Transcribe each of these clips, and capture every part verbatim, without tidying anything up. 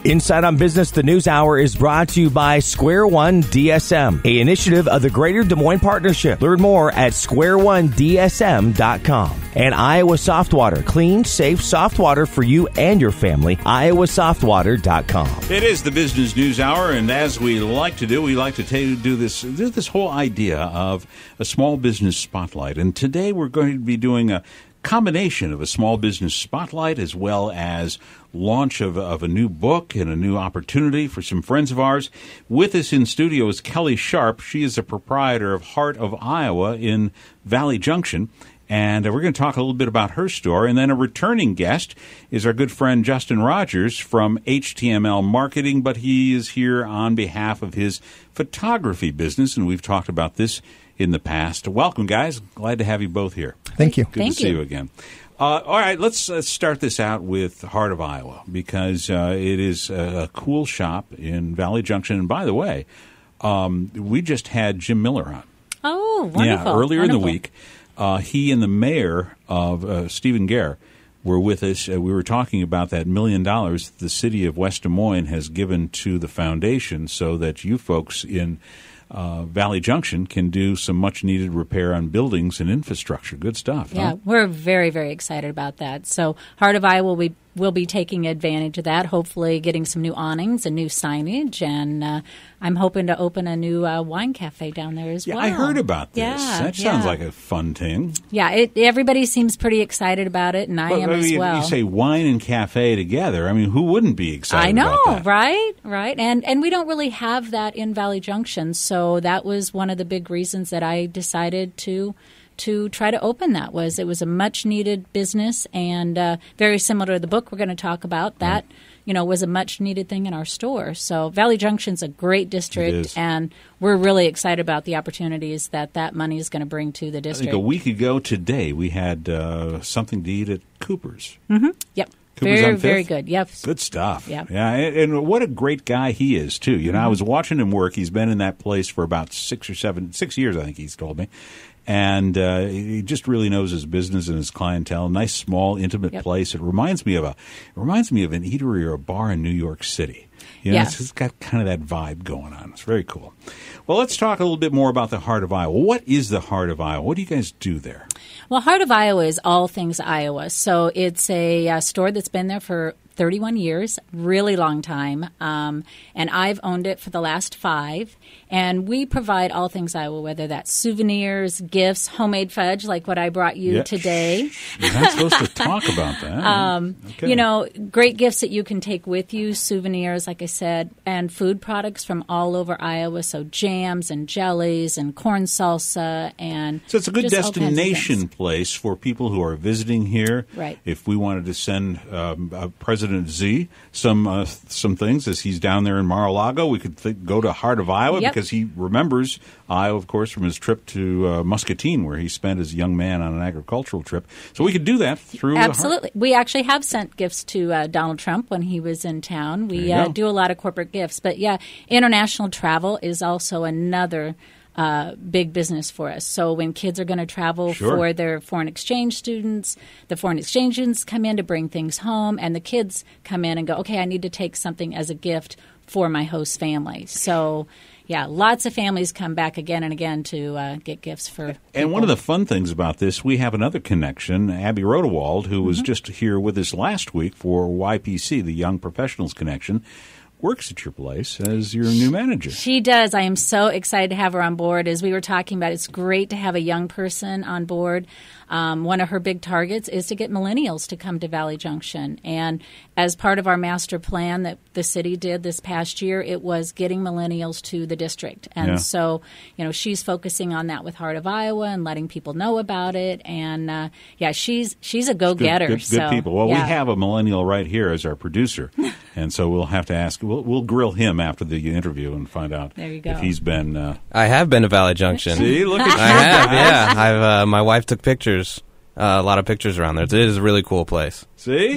Inside on Business, the News Hour is brought to you by Square One D S M, a initiative of the Greater Des Moines Partnership. Learn more at square one d s m dot com. And Iowa Soft Water, clean, safe, soft water for you and your family. iowa soft water dot com. It is the Business News Hour, and as we like to do, we like to t- do this do this whole idea of a small business spotlight. And today we're going to be doing a combination of a small business spotlight as well as launch of, of a new book and a new opportunity for some friends of ours. With us in studio is Kelly Sharp. She is the proprietor of Heart of Iowa in Valley Junction. And we're going to talk a little bit about her store. And then a returning guest is our good friend Justin Rogers from H T M L Marketing, but he is here on behalf of his photography business, and we've talked about this in the past. Welcome, guys. Glad to have you both here. Thank you. Good Thank to see you. you again. Uh, all right, let's uh, start this out with Heart of Iowa, because uh, it is a, a cool shop in Valley Junction. And by the way, um, we just had Jim Miller on. Oh, wonderful. Yeah, earlier wonderful. in the week. Uh, he and the mayor of uh, Stephen Gare were with us. Uh, we were talking about that million dollars the city of West Des Moines has given to the foundation so that you folks in uh, Valley Junction can do some much-needed repair on buildings and infrastructure. Good stuff. Yeah, huh? we're very, very excited about that. So Heart of Iowa will be, will be taking advantage of that, hopefully getting some new awnings and new signage. And uh, I'm hoping to open a new uh, wine cafe down there as Yeah, well. I heard about this. Yeah, that sounds yeah. like a fun thing. Yeah, it, everybody seems pretty excited about it, and I But, am I mean, as you- well. You say wine and cafe together. I mean, who wouldn't be excited I know, about that? right? Right. And and we don't really have that in Valley Junction, so that was one of the big reasons that I decided to to try to open that. Was it was a much needed business, and uh, very similar to the book we're going to talk about. That you know was a much needed thing in our store. So Valley Junction's a great It district, is. and we're really excited about the opportunities that that money is going to bring to the I district. think a week ago today we had uh, something to eat at Cooper's. Yep. Cooper's very on very Fifth? good. Yep. Good stuff. Yeah. Yeah, and, and what a great guy he is too. You know, I was watching him work. He's been in that place for about six or seven, six years, I think he's told me, and uh, he just really knows his business and his clientele. Nice, small, intimate Yep. place. It reminds me of a, it reminds me of an eatery or a bar in New York City. You know, Yes. it's, it's got kind of that vibe going on. It's very cool. Well, let's talk a little bit more about the Heart of Iowa. What is the Heart of Iowa? What do you guys do there? Well, Heart of Iowa is all things Iowa. So it's a uh, store that's been there for thirty-one years, really long time. Um, and I've owned it for the last five. And we provide all things Iowa, whether that's souvenirs, gifts, homemade fudge, like what I brought you Yeah. today. You're not supposed to talk about that. Um, okay. You know, great gifts that you can take with you, souvenirs, like I said, and food products from all over Iowa. So jams and jellies and corn salsa and So it's a good just all kinds of destination things. place for people who are visiting here. Right. If we wanted to send um, uh, President Z some uh, some things as he's down there in Mar-a-Lago, we could th- go to Heart of Iowa Yep. because he remembers Iowa, of course, from his trip to uh, Muscatine, where he spent as a young man on an agricultural trip. So we could do that through the Heart. Absolutely. We actually have sent gifts to uh, Donald Trump when he was in town. There We you uh, go. do a lot of corporate gifts. But, yeah, international travel is also another uh, big business for us. So when kids are going to travel Sure. for their foreign exchange students, the foreign exchange students come in to bring things home, and the kids come in and go, okay, I need to take something as a gift for my host family. So, yeah, lots of families come back again and again to uh, get gifts for And one of people. the fun things about this, we have another connection, Abby Rodewald, who was just here with us last week for Y P C, the Young Professionals Connection, works at your place as your new manager. She does. I am so excited to have her on board. As we were talking about, it's great to have a young person on board. Um, one of her big targets is to get millennials to come to Valley Junction. And as part of our master plan that the city did this past year, it was getting millennials to the district. And Yeah. so, you know, she's focusing on that with Heart of Iowa and letting people know about it. And, uh, yeah, she's she's a Good, go-getter. good, good so, people. Well, yeah. we have a millennial right here as our producer, and so we'll have to ask. We'll, we'll grill him after the interview and find out There you go. if he's been. Uh, I have been to Valley Junction. see, look at you. I have, yeah. I've uh, my wife took pictures, uh, a lot of pictures around there. It is a really cool place. See,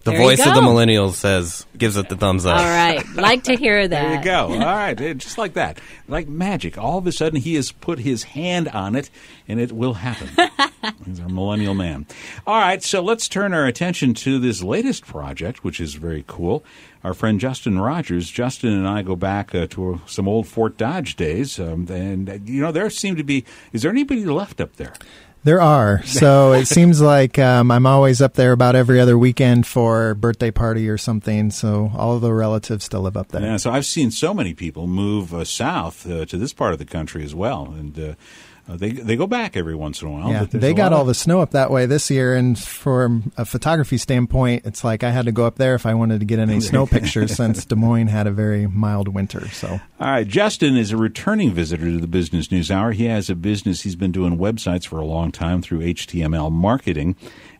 The There you voice of the go. millennials says, gives it the thumbs up. All right. Like to hear that. There you go. All right. Eh, Just like that. Like magic. All of a sudden, he has put his hand on it, and it will happen. He's our millennial man. All right. So let's turn our attention to this latest project, which is very cool. Our friend Justin Rogers. Justin and I go back uh, to some old Fort Dodge days. Um, and, uh, you know, there seem to be, is there anybody left up there? There are. So it seems like um, I'm always up there about every other weekend for a birthday party or something. So all of the relatives still live up there. Yeah, so I've seen so many people move uh, south uh, to this part of the country as well, and uh, uh, they they go back every once in a while. Yeah, but there's they a got lot all of- the snow up that way this year, and from a photography standpoint, it's like I had to go up there if I wanted to get any snow pictures since Des Moines had a very mild winter. So, All right, Justin is a returning visitor to the Business News Hour. He has a business. He's been doing websites for a long time through H T M L marketing,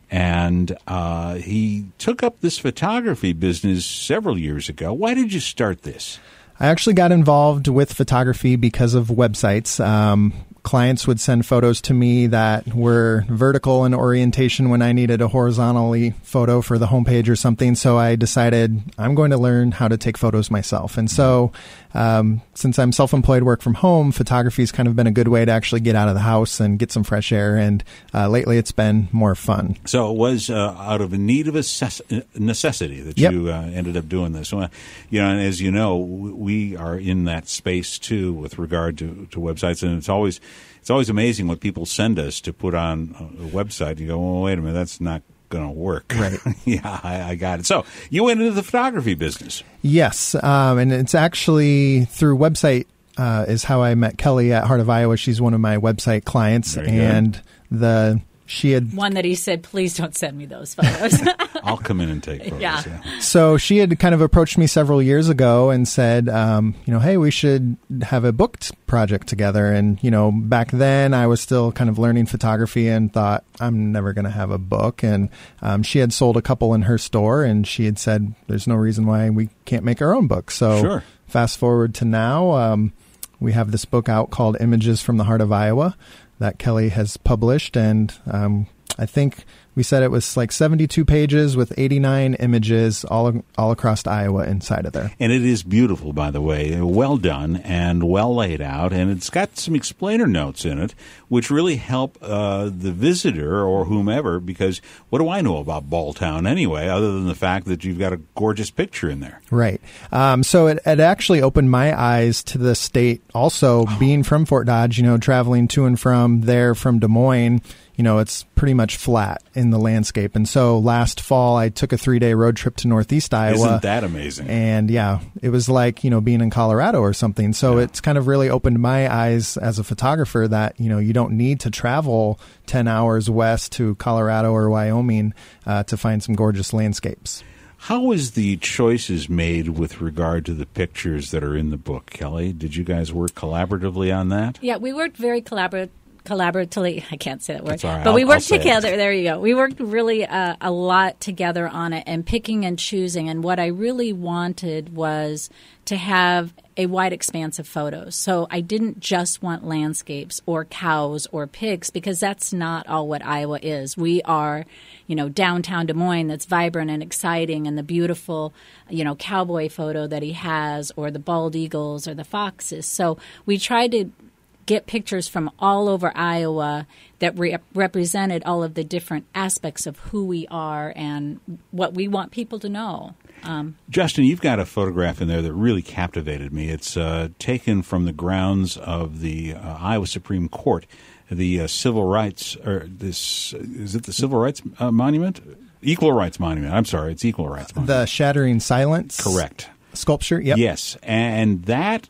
and uh, he took up this photography business several years ago. Why did you start this? I actually got involved with photography because of websites. Um, clients would send photos to me that were vertical in orientation when I needed a horizontally photo for the homepage or something. So I decided I'm going to learn how to take photos myself. And so um, since I'm self-employed, work from home, photography has kind of been a good way to actually get out of the house and get some fresh air. And uh, lately it's been more fun. So it was uh, out of a need of assess- necessity that Yep. you uh, ended up doing this. So, uh, you know, and as you know, w- we are in that space too with regard to, to websites, and it's always it's always amazing what people send us to put on a website. You go, well, wait a minute, that's not going to work. Right. Yeah, I, I got it. So you went into the photography business. Yes, um, and it's actually through website uh, is how I met Kelly at Heart of Iowa. She's one of my website clients, Very good. and the she had One that he said, please don't send me those photos. I'll come in and take photos. Yeah. yeah. so she had kind of approached me several years ago and said, um, you know, hey, we should have a booked project together. And you know, back then I was still kind of learning photography and thought I'm never going to have a book. And um, she had sold a couple in her store, and she had said, there's no reason why we can't make our own book. So Sure. fast forward to now, um, we have this book out called Images from the Heart of Iowa that Kelly has published, and um, I think we said it was like seventy-two pages with eighty-nine images all all across Iowa inside of there. And it is beautiful, by the way, well done and well laid out, and it's got some explainer notes in it, which really help uh, the visitor or whomever, because what do I know about Balltown anyway, other than the fact that you've got a gorgeous picture in there? Right. Um, so it, it actually opened my eyes to the state also, being from Fort Dodge, you know, traveling to and from there from Des Moines. You know, it's pretty much flat in the landscape. And so last fall, I took a three-day road trip to Northeast Iowa. Isn't that amazing? And yeah, it was like, you know, being in Colorado or something. So Yeah. it's kind of really opened my eyes as a photographer that, you know, you don't need to travel ten hours west to Colorado or Wyoming uh, to find some gorgeous landscapes. How was the choices made with regard to the pictures that are in the book, Kelly? Did you guys work collaboratively on that? Yeah, we worked very collaboratively. Collaboratively, I can't say that word, That's all right. but we I'll- worked I'll say it. together. There you go. We worked really uh, a lot together on it, and picking and choosing. And what I really wanted was to have a wide expanse of photos. So I didn't just want landscapes or cows or pigs, because that's not all what Iowa is. We are, you know, downtown Des Moines that's vibrant and exciting, and the beautiful, you know, cowboy photo that he has, or the bald eagles or the foxes. So we tried to get pictures from all over Iowa that re- represented all of the different aspects of who we are and what we want people to know. Um, Justin, you've got a photograph in there that really captivated me. It's uh, taken from the grounds of the uh, Iowa Supreme Court, the uh, civil rights, or this, is it the Civil Rights uh, Monument? Equal Rights Monument. I'm sorry, it's Equal Rights Monument. The Shattering Silence Correct. sculpture. Yep. Yes, and that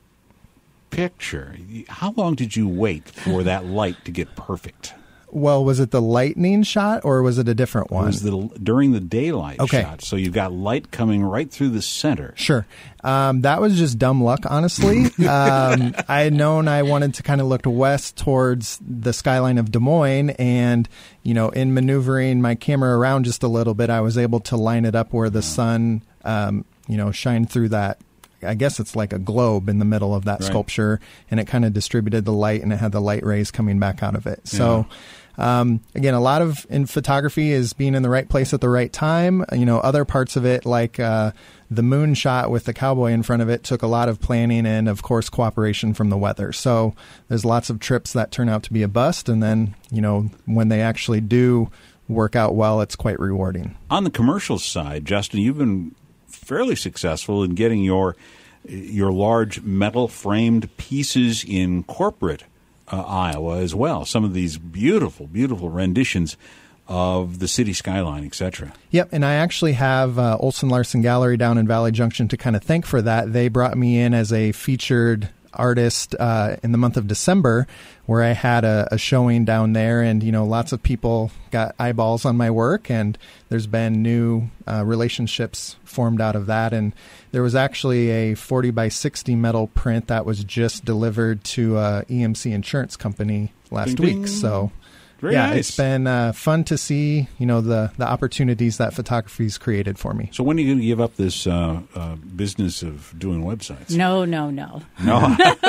picture, how long did you wait for that light to get perfect? Well, was it the lightning shot or was it a different It one? was the, during the daylight Okay. shot, so you've got light coming right through the center. Sure. Um, that was just dumb luck, honestly. um, I had known I wanted to kind of look west towards the skyline of Des Moines, and, you know, in maneuvering my camera around just a little bit, I was able to line it up where the sun, um, you know, shined through that. I guess it's like a globe in the middle of that Right. sculpture, and it kind of distributed the light, and it had the light rays coming back out of it. So um, again, a lot of in photography is being in the right place at the right time. You know, other parts of it, like uh, the moon shot with the cowboy in front of it, took a lot of planning and, of course, cooperation from the weather. So there's lots of trips that turn out to be a bust. And then, you know, when they actually do work out well, it's quite rewarding. On the commercial side, Justin, you've been fairly successful in getting your your large metal framed pieces in corporate uh, Iowa as well. Some of these beautiful, beautiful renditions of the city skyline, et cetera. Yep, and I actually have uh, Olson Larson Gallery down in Valley Junction to kind of thank for that. They brought me in as a featured artist uh, in the month of December, where I had a, a showing down there, and you know, lots of people got eyeballs on my work, and there's been new uh, relationships formed out of that. And there was actually a forty by sixty metal print that was just delivered to uh, E M C Insurance Company last Ding, week. ding. So. Very yeah, nice. It's been uh, fun to see, you know, the, the opportunities that photography's created for me. So when are you going to give up this uh, uh, business of doing websites? No, no, no. No.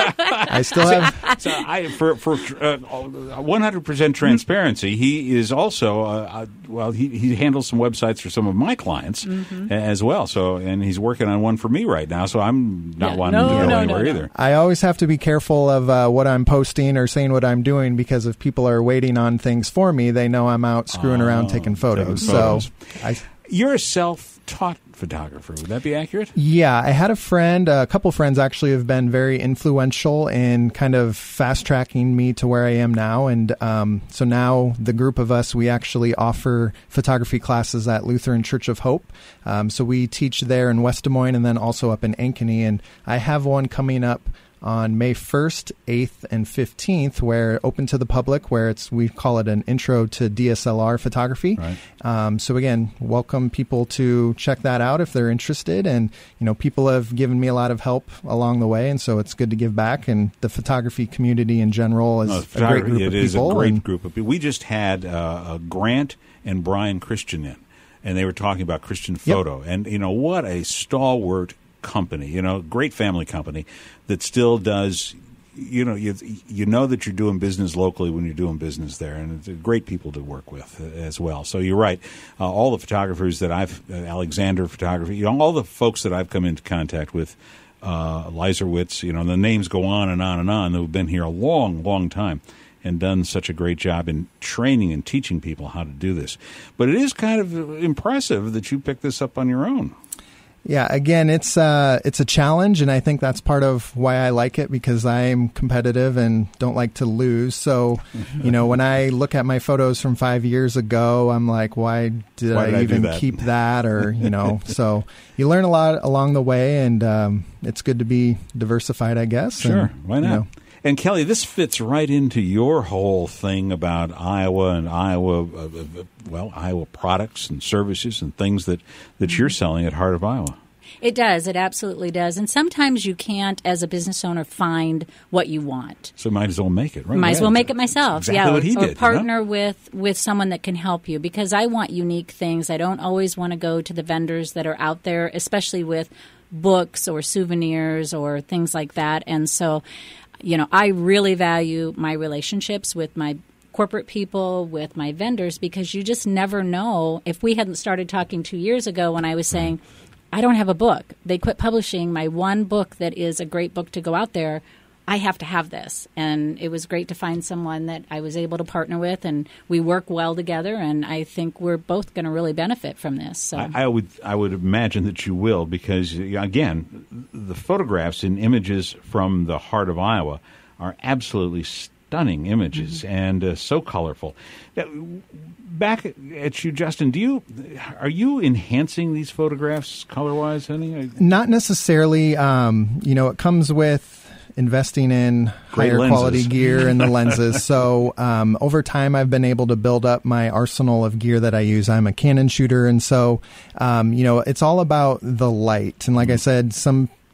I still have... So I, for for uh, one hundred percent transparency, he is also, uh, uh, well, he, he handles some websites for some of my clients mm-hmm. as well. So, and he's working on one for me right now, so I'm not Yeah. wanting No, to go no, anywhere no, no. either. I always have to be careful of uh, what I'm posting or saying what I'm doing, because if people are waiting on things for me, they know I'm out screwing Oh, around taking photos. taking photos. So, I, You're a self-taught photographer. Would that be accurate? yeah, I had a friend, a couple friends actually have been very influential in kind of fast-tracking me to where I am now. And um, so now the group of us, we actually offer photography classes at Lutheran Church of Hope. Um, so we teach there in West Des Moines and then also up in Ankeny. And I have one coming up on May first, eighth, and fifteenth, where open to the public, where it's we call it an intro to D S L R photography. Right. Um, so again, welcome people to check that out if they're interested. And you know, people have given me a lot of help along the way, and so it's good to give back. And the photography community in general is No, a great group it of is people. a great and, group of people. We just had uh, Grant and Brian Christian in, and they were talking about Christian Photo. And you know, what a stalwart company, you know, great family company that still does, you know, you you know that you're doing business locally when you're doing business there, and it's great people to work with as well. So you're right. Uh, all the photographers that I've, uh, Alexander Photography, you know, all the folks that I've come into contact with, uh, Leiserwitz, you know, the names go on and on and on, who've been here a long, long time and done such a great job in training and teaching people how to do this. But it is kind of impressive that you picked this up on your own. Yeah, again, it's uh, it's a challenge, and I think that's part of why I like it, because I'm competitive and don't like to lose. So, you know, when I look at my photos from five years ago, I'm like, why did Why I did I do even that? keep that? Or, you know, so you learn a lot along the way, and um, it's good to be diversified, I guess. Sure, and, why not? You know, And Kelly, this fits right into your whole thing about Iowa and Iowa, uh, uh, well, Iowa products and services and things that, that you're selling at Heart of Iowa. It does. It absolutely does. And sometimes you can't, as a business owner, find what you want. So might as well make it, right? Might as Right. well make it myself. That's exactly yeah, what he or, did, or you partner know? with with someone that can help you, because I want unique things. I don't always want to go to the vendors that are out there, especially with books or souvenirs or things like that. And so, you know, I really value my relationships with my corporate people, with my vendors, because you just never know. If we hadn't started talking two years ago when I was saying, I don't have a book, they quit publishing my one book that is a great book to go out there, I have to have this. And it was great to find someone that I was able to partner with, and we work well together, and I think we're both going to really benefit from this. So I, I would I would imagine that you will, because, again, the photographs and images from the Heart of Iowa are absolutely stunning images mm-hmm. and uh, so colorful. Back at you, Justin, do you are you enhancing these photographs color-wise, honey? not necessarily. Um, you know, it comes with investing in Great higher lenses. quality gear and the lenses. So um, over time, I've been able to build up my arsenal of gear that I use. I'm a Canon shooter, and so um, you know, it's all about the light. And like I said, some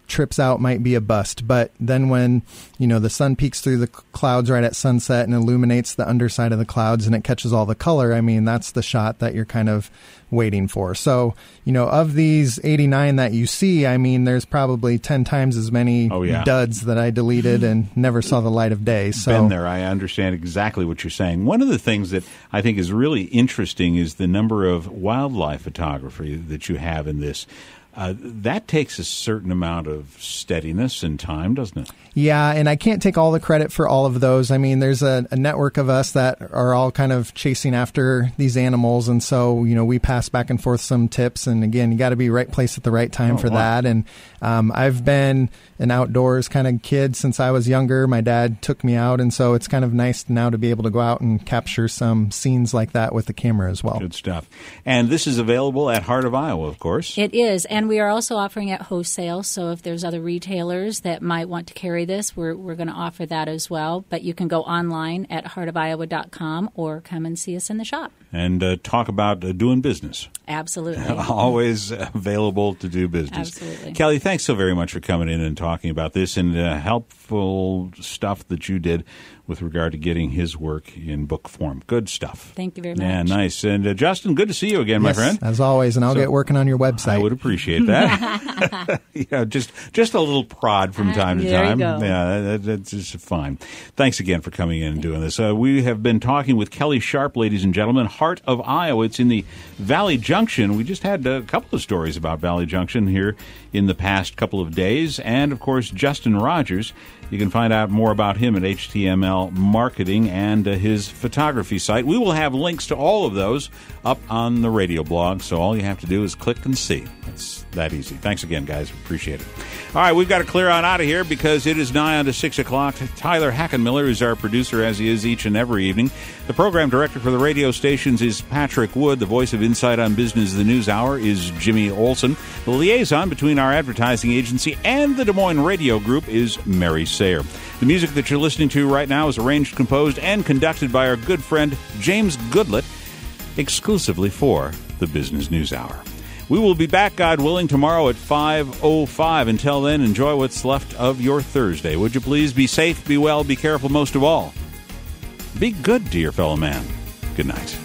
trips out might be a bust. But then when, you know, the sun peeks through the clouds right at sunset and illuminates the underside of the clouds and it catches all the color, I mean, that's the shot that you're kind of waiting for. So, you know, of these eighty-nine that you see, I mean, there's probably ten times as many oh, yeah. duds that I deleted and never saw the light of day. So, been there. I understand exactly what you're saying. One of the things that I think is really interesting is the number of wildlife photography that you have in this. Uh, that takes a certain amount of steadiness and time, doesn't it? Yeah, and I can't take all the credit for all of those. I mean, there's a, a network of us that are all kind of chasing after these animals, and so, you know, we pass back and forth some tips, and again, you got to be right place at the right time oh, for wow. that. And um, I've been an outdoors kind of kid since I was younger. My dad took me out, and so it's kind of nice now to be able to go out and capture some scenes like that with the camera as well. Good stuff. And this is available at Heart of Iowa, of course. It is, and we are also offering at wholesale, so if there's other retailers that might want to carry this, we're we're going to offer that as well. But you can go online at heart of iowa dot com or come and see us in the shop. And uh, talk about uh, doing business. Absolutely. Always available to do business. Absolutely. Kelly, thanks so very much for coming in and talking about this and uh, helpful stuff that you did with regard to getting his work in book form. Good stuff. Thank you very much. Yeah, nice. And uh, Justin, good to see you again, yes, my friend. As always, and I'll so, get working on your website. I would appreciate that. yeah, just just a little prod from time to there time. You go. Yeah, that, that's just fine. Thanks again for coming in and doing this. Uh, we have been talking with Kelly Sharp, ladies and gentlemen, Heart of Iowa. It's in the Valley Junction. We just had a couple of stories about Valley Junction here in the past couple of days. And, of course, Justin Rogers. You can find out more about him at H T M L Marketing and uh, his photography site. We will have links to all of those up on the radio blog, so all you have to do is click and see. It's that easy. Thanks again, guys. Appreciate it. All right, we've got to clear on out of here because it is nigh on to six o'clock. Tyler Hackenmiller is our producer, as he is each and every evening. The program director for the radio stations is Patrick Wood. The voice of Insight on Business, the News Hour, is Jimmy Olson. The liaison between our advertising agency and the Des Moines Radio Group is Mary Sayer. The music that you're listening to right now is arranged, composed, and conducted by our good friend James Goodlett, exclusively for the Business News Hour. We will be back, God willing, tomorrow at five oh five. Until then, enjoy what's left of your Thursday. Would you please be safe, be well, be careful, most of all. Be good to your fellow man. Good night.